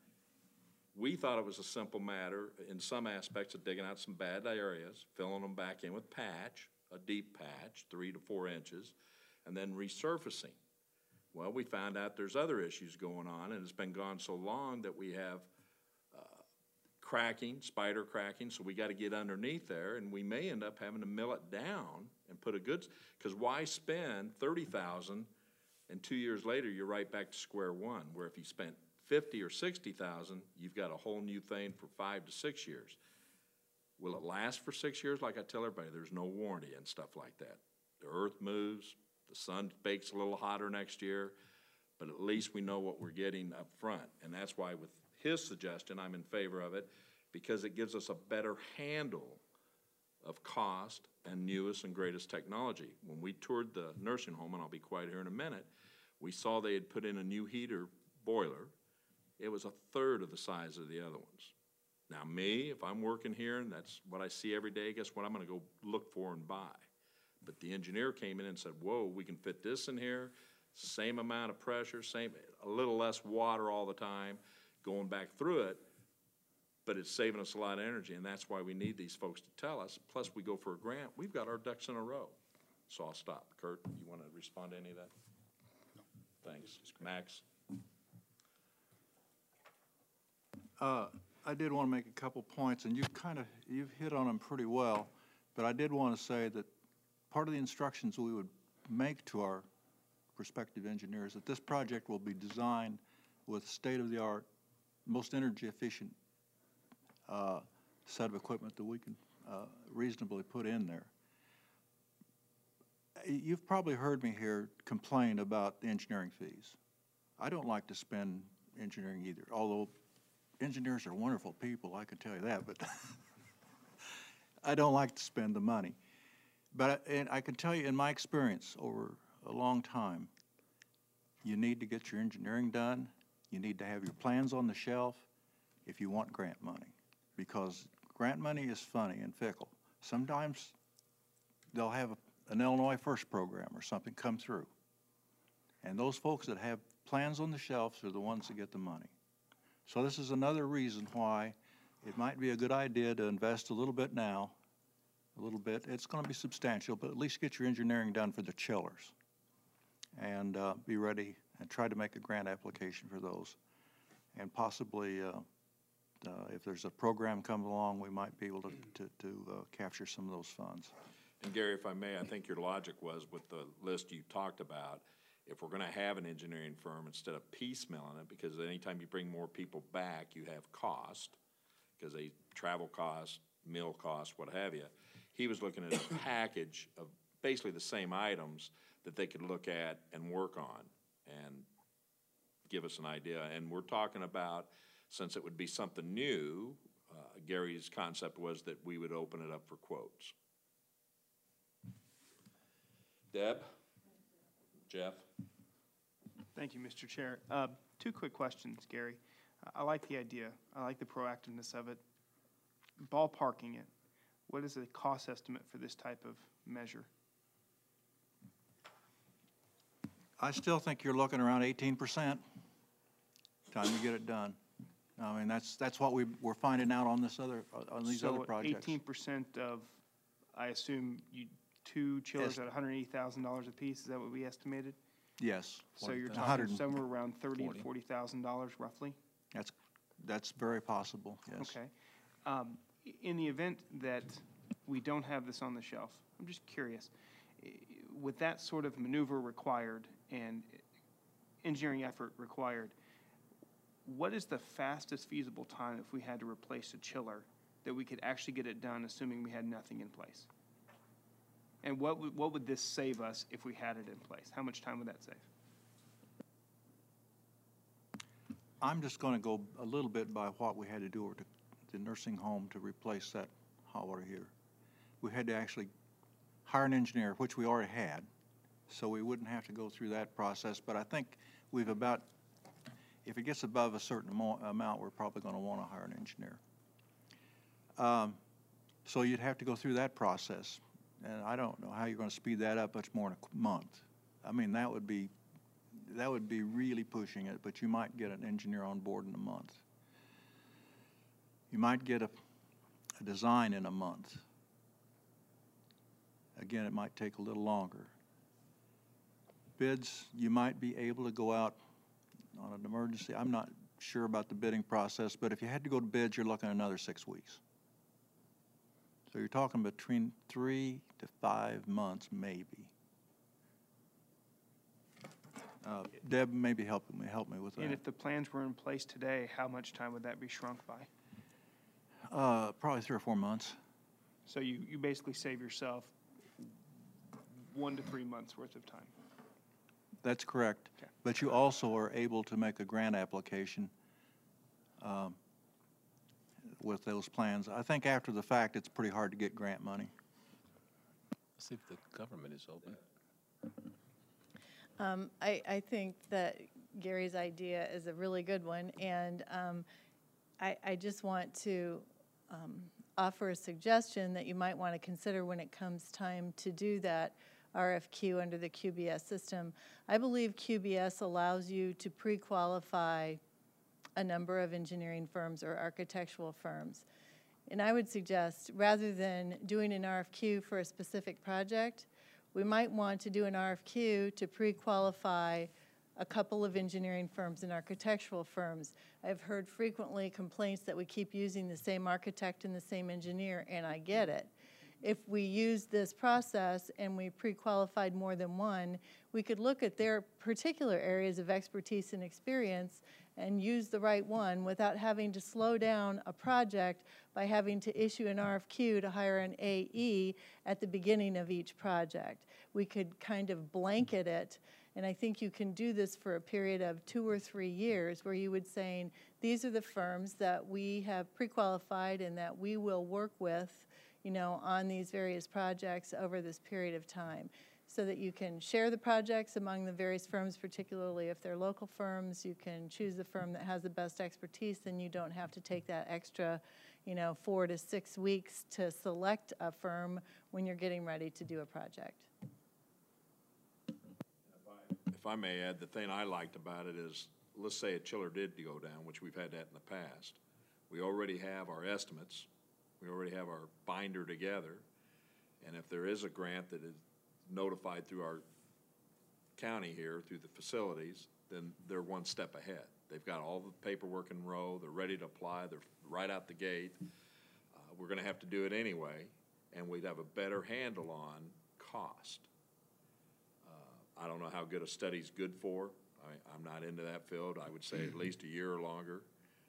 [SPEAKER 2] we thought it was a simple matter in some aspects of digging out some bad areas, filling them back in with patch, a deep patch, three to four inches, and then resurfacing. Well, we found out there's other issues going on, and it's been gone so long that we have uh, cracking, spider cracking, so we got to get underneath there, and we may end up having to mill it down and put a good, because why spend thirty thousand and two years later you're right back to square one, where if you spent fifty or sixty thousand, you've got a whole new thing for five to six years. Will it last for six years? Like I tell everybody, there's no warranty and stuff like that. The earth moves, the sun bakes a little hotter next year, but at least we know what we're getting up front. And that's why with his suggestion, I'm in favor of it, because it gives us a better handle of cost and newest and greatest technology. When we toured the nursing home, and I'll be quiet here in a minute, we saw they had put in a new heater boiler. It was a third of the size of the other ones. Now me, if I'm working here and that's what I see every day, guess what I'm gonna go look for and buy? But the engineer came in and said, whoa, we can fit this in here, same amount of pressure, same, a little less water all the time, going back through it, but it's saving us a lot of energy, and that's why we need these folks to tell us. Plus, we go for a grant, we've got our ducks in a row. So I'll stop. Kurt, you wanna respond to any of that? No. Thanks. Max?
[SPEAKER 4] Uh, I did want to make a couple points, and you've kind of, you've hit on them pretty well, but I did want to say that part of the instructions we would make to our prospective engineers that this project will be designed with state-of-the-art, most energy-efficient uh, set of equipment that we can uh, reasonably put in there. You've probably heard me here complain about the engineering fees. I don't like to spend engineering either, although engineers are wonderful people, I can tell you that, but I don't like to spend the money. But I, and I can tell you in my experience over a long time, you need to get your engineering done. You need to have your plans on the shelf if you want grant money, because grant money is funny and fickle. Sometimes they'll have a, an Illinois First program or something come through. And those folks that have plans on the shelves are the ones that get the money. So this is another reason why it might be a good idea to invest a little bit now, a little bit. It's going to be substantial, but at least get your engineering done for the chillers and uh, be ready and try to make a grant application for those. And possibly, uh, uh, if there's a program comes along, we might be able to, to, to uh, capture some of those funds.
[SPEAKER 2] And Gary, if I may, I think your logic was with the list you talked about, if we're going to have an engineering firm, instead of piecemealing it, because anytime you bring more people back, you have cost, because they travel cost, meal cost, what have you. He was looking at a package of basically the same items that they could look at and work on and give us an idea. And we're talking about, since it would be something new, uh, Gary's concept was that we would open it up for quotes. Deb? Jeff?
[SPEAKER 9] Thank you, Mister Chair. Uh, two quick questions, Gary. I like the idea. I like the proactiveness of it. Ballparking it, what is the cost estimate for this type of measure?
[SPEAKER 4] I still think you're looking around eighteen percent time you get it done. I mean, that's that's what we, we're finding out on this other, on these other projects.
[SPEAKER 9] So eighteen percent of, I assume, you, two chillers
[SPEAKER 4] Yes.
[SPEAKER 9] at one hundred eighty thousand dollars apiece, is that what we estimated?
[SPEAKER 4] Yes.
[SPEAKER 9] So you're
[SPEAKER 4] one
[SPEAKER 9] talking
[SPEAKER 4] hundred
[SPEAKER 9] somewhere around thirty
[SPEAKER 1] forty.
[SPEAKER 9] to forty thousand dollars roughly?
[SPEAKER 4] That's, that's very possible, yes.
[SPEAKER 9] Okay. Um, i- In the event that we don't have this on the shelf, I'm just curious, i- with that sort of maneuver required and engineering effort required, what is the fastest feasible time if we had to replace a chiller that we could actually get it done, assuming we had nothing in place? And what would, what would this save us if we had it in place? How much time would that save?
[SPEAKER 4] I'm just going to go a little bit by what we had to do at the- the nursing home to replace that hot water heater. We had to actually hire an engineer, which we already had, so we wouldn't have to go through that process. But I think we've about, if it gets above a certain amo- amount, we're probably going to want to hire an engineer. Um, So you'd have to go through that process, and I don't know how you're going to speed that up much more in a qu- month. I mean, that would be, that would be really pushing it, but you might get an engineer on board in a month. You might get a, a design in a month. Again, it might take a little longer. Bids, you might be able to go out on an emergency. I'm not sure about the bidding process, but if you had to go to bids, you're looking at another six weeks. So you're talking between three to five months, maybe. Uh, Deb, maybe help me, help me with
[SPEAKER 9] And
[SPEAKER 4] that.
[SPEAKER 9] if the plans were in place today, how much time would that be shrunk by?
[SPEAKER 4] Uh, probably three or four months.
[SPEAKER 9] So you, you basically save yourself one to three months worth of time.
[SPEAKER 4] That's correct.
[SPEAKER 9] Okay.
[SPEAKER 4] But you also are able to make a grant application um, with those plans. I think after the fact, it's pretty hard to get grant money.
[SPEAKER 1] See if the government is open.
[SPEAKER 6] Um, I, I think that Gary's idea is a really good one, and um, I, I just want to um, offer a suggestion that you might want to consider when it comes time to do that R F Q under the Q B S system. I believe Q B S allows you to pre-qualify a number of engineering firms or architectural firms. And I would suggest, rather than doing an R F Q for a specific project, we might want to do an R F Q to pre-qualify a couple of engineering firms and architectural firms. I've heard frequently complaints that we keep using the same architect and the same engineer, and I get it. If we use this process and we pre-qualified more than one, we could look at their particular areas of expertise and experience and use the right one without having to slow down a project by having to issue an R F Q to hire an A E at the beginning of each project. We could kind of blanket it, and I think you can do this for a period of two or three years where you would say, these are the firms that we have pre-qualified and that we will work with, you know, on these various projects over this period of time, so that you can share the projects among the various firms, particularly if they're local firms. You can choose the firm that has the best expertise, and you don't have to take that extra, you know, four to six weeks to select a firm when you're getting ready to do a project.
[SPEAKER 2] If I may add, the thing I liked about it is, let's say a chiller did go down, which we've had that in the past. We already have our estimates. We already have our binder together. And if there is a grant that is notified through our county here, through the facilities, then they're one step ahead. They've got all the paperwork in row. They're ready to apply. They're right out the gate. Uh, we're going to have to do it anyway, and we'd have a better handle on cost. Uh, I don't know how good a study's good for. I, I'm not into that field. I would say at least a year or longer.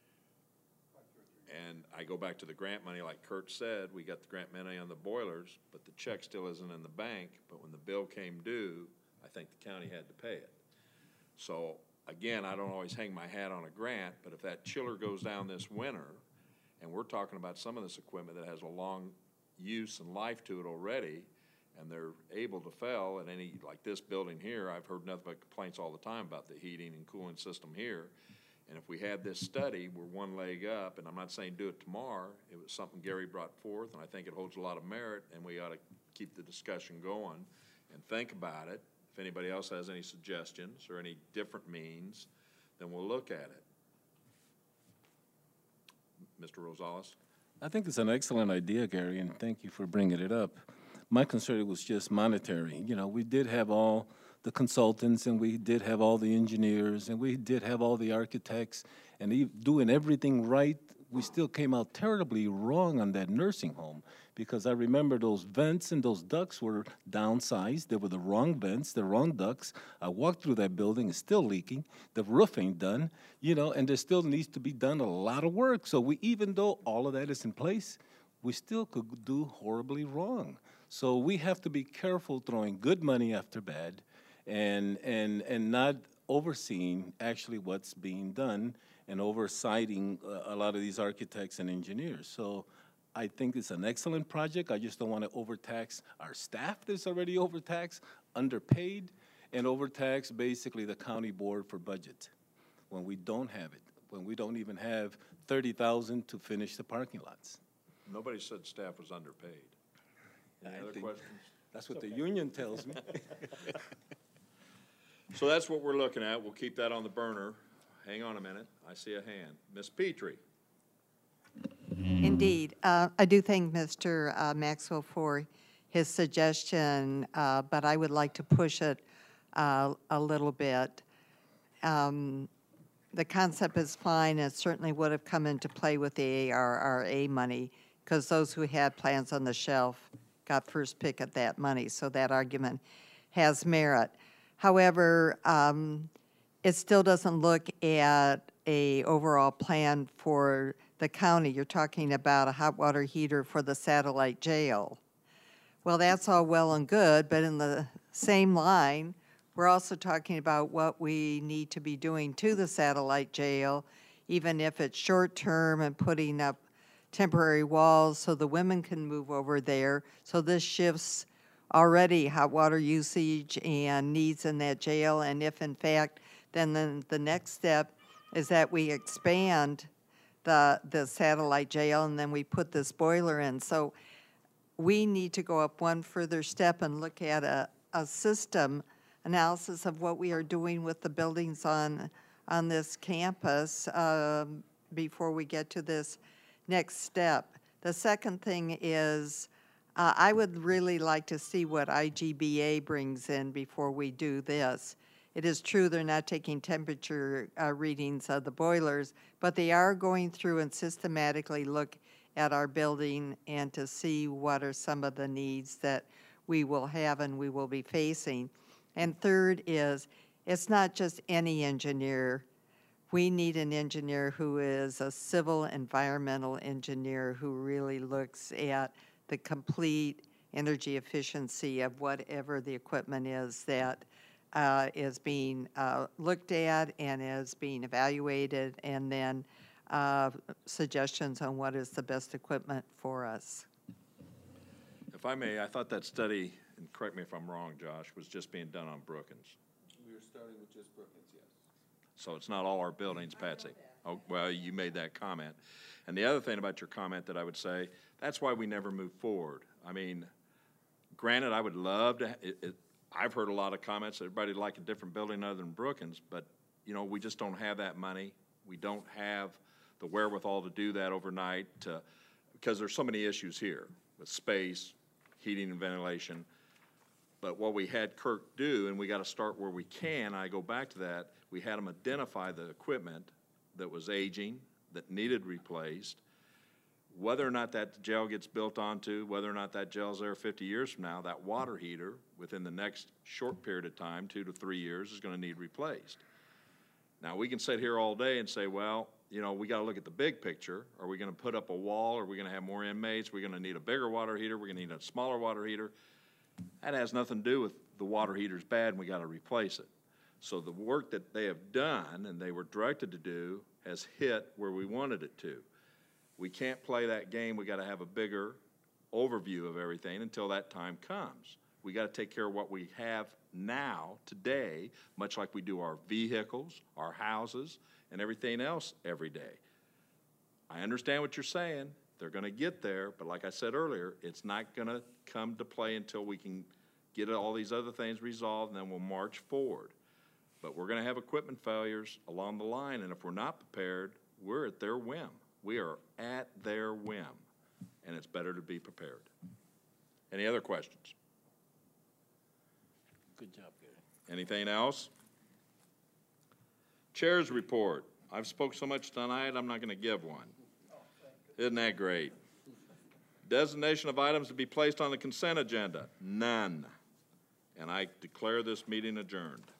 [SPEAKER 2] And I go back to the grant money, like Kurt said, we got the grant money on the boilers, but the check still isn't in the bank. But when the bill came due, I think the county had to pay it. So again, I don't always hang my hat on a grant, but if that chiller goes down this winter, and we're talking about some of this equipment that has a long use and life to it already, and they're able to fail at any, like this building here, I've heard nothing but complaints all the time about the heating and cooling system here. And if we had this study, we're one leg up, and I'm not saying do it tomorrow. It was something Gary brought forth, and I think it holds a lot of merit, and we ought to keep the discussion going and think about it. If anybody else has any suggestions or any different means, then we'll look at it. Mister Rosales?
[SPEAKER 1] I think it's an excellent idea, Gary, and thank you for bringing it up. My concern was just monetary. You know, we did have all the consultants, and we did have all the engineers, and we did have all the architects, and e- doing everything right. We still came out terribly wrong on that nursing home, because I remember those vents and those ducts were downsized. They were the wrong vents, the wrong ducts. I walked through that building, it's still leaking. The roof ain't done, you know, and there still needs to be done a lot of work. So we, even though all of that is in place, we still could do horribly wrong. So we have to be careful throwing good money after bad, and and and not overseeing actually what's being done and oversighting a lot of these architects and engineers. So I think it's an excellent project. I just don't want to overtax our staff that's already overtaxed, underpaid, and overtax basically the county board for budget when we don't have it, when we don't even have thirty thousand to finish the parking lots.
[SPEAKER 2] Nobody said staff was underpaid. Any
[SPEAKER 1] I
[SPEAKER 2] other
[SPEAKER 1] think
[SPEAKER 2] questions?
[SPEAKER 1] That's what the union tells me.
[SPEAKER 2] So that's what we're looking at. We'll keep that on the burner. Hang on a minute. I see a hand. Miz Petrie.
[SPEAKER 7] Indeed. Uh, I do thank Mister uh, Maxwell for his suggestion, uh, but I would like to push it uh, a little bit. Um, The concept is fine, and certainly would have come into play with the A R R A money, because those who had plans on the shelf got first pick at that money, so that argument has merit. However, um, it still doesn't look at a overall plan for the county. You're talking about a hot water heater for the satellite jail. Well, that's all well and good, but in the same line, we're also talking about what we need to be doing to the satellite jail, even if it's short-term, and putting up temporary walls so the women can move over there. So this shifts already hot water usage and needs in that jail. And if in fact, then the, the next step is that we expand the, the satellite jail, and then we put this boiler in. So we need to go up one further step and look at a, a system analysis of what we are doing with the buildings on, on this campus um, before we get to this next step. The second thing is, uh, I would really like to see what I G B A brings in before we do this. It is true they're not taking temperature uh, readings of the boilers, but they are going through and systematically look at our building and to see what are some of the needs that we will have and we will be facing. And third is, it's not just any engineer. We need an engineer who is a civil environmental engineer who really looks at the complete energy efficiency of whatever the equipment is that uh, is being uh, looked at and is being evaluated, and then uh, suggestions on what is the best equipment for us.
[SPEAKER 2] If I may, I thought that study, and correct me if I'm wrong, Josh, was just being done on Brookins.
[SPEAKER 8] We were starting with just Brookins, yes.
[SPEAKER 2] So it's not all our buildings, Patsy. Oh, well, you made that comment. And the other thing about your comment that I would say, that's why we never move forward. I mean, granted, I would love to, it, it, I've heard a lot of comments, everybody'd like a different building other than Brookins, but, you know, we just don't have that money. We don't have the wherewithal to do that overnight, to, because there's so many issues here with space, heating and ventilation. But what we had Kirk do, and we got to start where we can, I go back to that, we had him identify the equipment that was aging, that needed replaced. Whether or not that jail gets built onto, whether or not that jail's there fifty years from now, that water heater within the next short period of time, two to three years, is going to need replaced. Now, we can sit here all day and say, well, you know, we got to look at the big picture. Are we going to put up a wall? Are we going to have more inmates? Are we going to need a bigger water heater? We're going to need a smaller water heater. That has nothing to do with the water heater's bad and we got to replace it. So the work that they have done and they were directed to do has hit where we wanted it to. We can't play that game. We got to have a bigger overview of everything until that time comes. We got to take care of what we have now, today, much like we do our vehicles, our houses, and everything else every day. I understand what you're saying. They're going to get there, but like I said earlier, it's not going to come to play until we can get all these other things resolved, and then we'll march forward. But we're going to have equipment failures along the line, and if we're not prepared, we're at their whim. We are at their whim, and it's better to be prepared. Any other questions?
[SPEAKER 1] Good job, Gary.
[SPEAKER 2] Anything else? Chair's report. I've spoke so much tonight, I'm not going to give one. Isn't that great? Designation of items to be placed on the consent agenda. None. And I declare this meeting adjourned.